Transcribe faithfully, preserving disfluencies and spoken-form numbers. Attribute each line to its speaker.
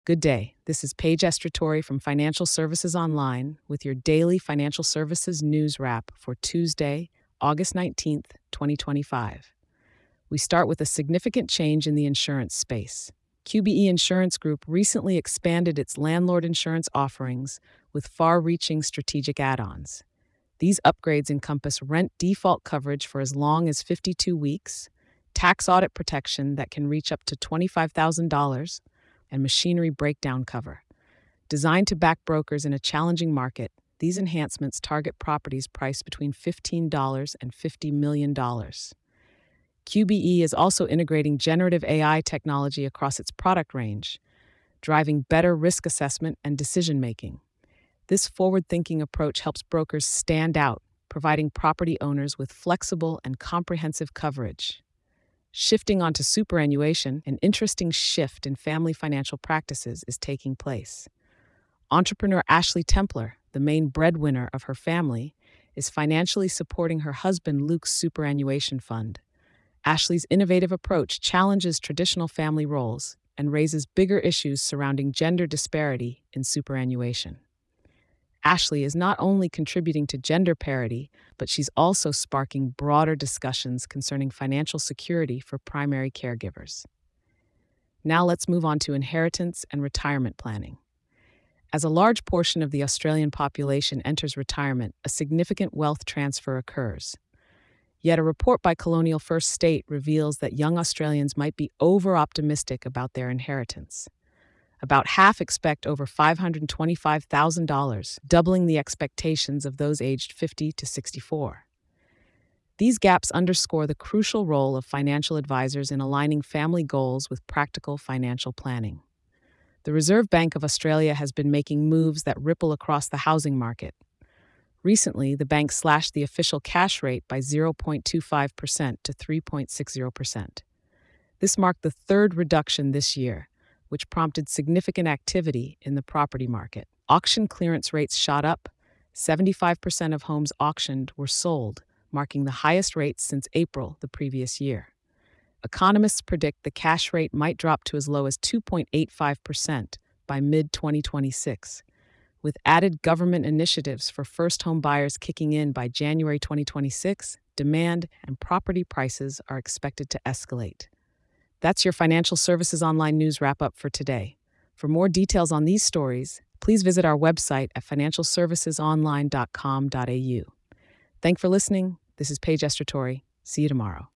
Speaker 1: Good day. This is Paige Estratori from Financial Services Online with your daily financial services news wrap for Tuesday, August nineteenth, twenty twenty-five. We start with a significant change in the insurance space. Q B E Insurance Group recently expanded its landlord insurance offerings with far-reaching strategic add-ons. These upgrades encompass rent default coverage for as long as fifty-two weeks, tax audit protection that can reach up to twenty-five thousand dollars, and machinery breakdown cover. Designed to back brokers in a challenging market, these enhancements target properties priced between fifteen dollars and fifty million dollars. Q B E is also integrating generative A I technology across its product range, driving better risk assessment and decision-making. This forward-thinking approach helps brokers stand out, providing property owners with flexible and comprehensive coverage. Shifting onto superannuation, an interesting shift in family financial practices is taking place. Entrepreneur Ashley Templer, the main breadwinner of her family, is financially supporting her husband Luke's superannuation fund. Ashley's innovative approach challenges traditional family roles and raises bigger issues surrounding gender disparity in superannuation. Ashley is not only contributing to gender parity, but she's also sparking broader discussions concerning financial security for primary caregivers. Now let's move on to inheritance and retirement planning. As a large portion of the Australian population enters retirement, a significant wealth transfer occurs. Yet a report by Colonial First State reveals that young Australians might be over-optimistic about their inheritance. About half expect over five hundred twenty-five thousand dollars, doubling the expectations of those aged fifty to sixty-four. These gaps underscore the crucial role of financial advisors in aligning family goals with practical financial planning. The Reserve Bank of Australia has been making moves that ripple across the housing market. Recently, the bank slashed the official cash rate by zero point two five percent to three point six zero percent. This marked the third reduction this year, which prompted significant activity in the property market. Auction clearance rates shot up. seventy-five percent of homes auctioned were sold, marking the highest rates since April the previous year. Economists predict the cash rate might drop to as low as two point eight five percent by mid twenty twenty-six. With added government initiatives for first-home buyers kicking in by January twenty twenty-six, demand and property prices are expected to escalate. That's your Financial Services Online news wrap-up for today. For more details on these stories, please visit our website at financial services online dot com dot a u. Thanks for listening. This is Paige Estratori. See you tomorrow.